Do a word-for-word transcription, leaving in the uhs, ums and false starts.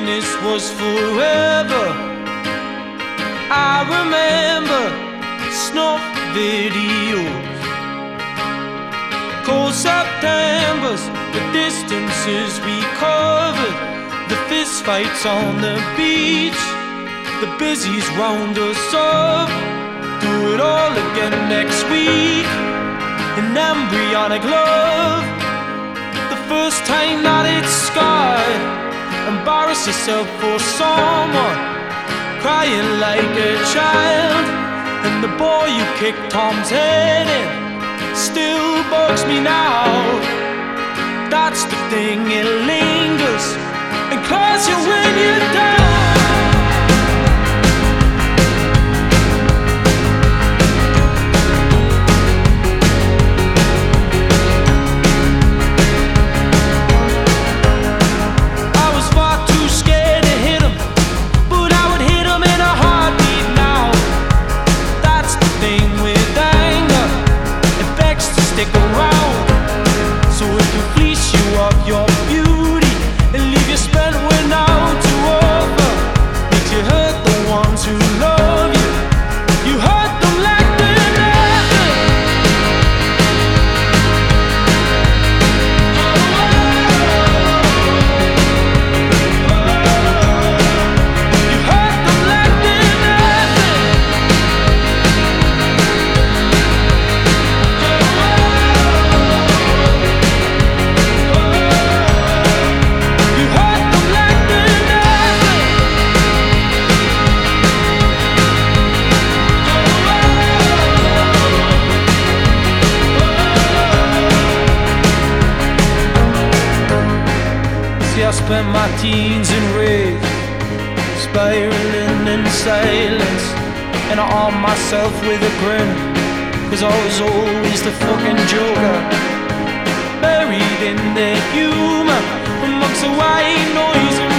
this was forever. I remember snuff videos, cold Septembers, the distances we covered, the fist fights on the beach, the busies round us up. Do it all again next week. An embryonic love, the first time that it's scarred. Embarrass yourself for someone, crying like a child. And the boy you kicked Tom's head in still bugs me now. That's the thing, it lingers and claws you when you're down. Stick around, so it can fleece you of your beauty and leave you spent when out to over. Make you hurt the ones who love you. You hurt them like they're nothing. You hurt them like they're nothing. I spent my teens in rage, spiraling in silence, and I armed myself with a grin, cause I was always the fucking joker, buried in the humor amongst the white noise.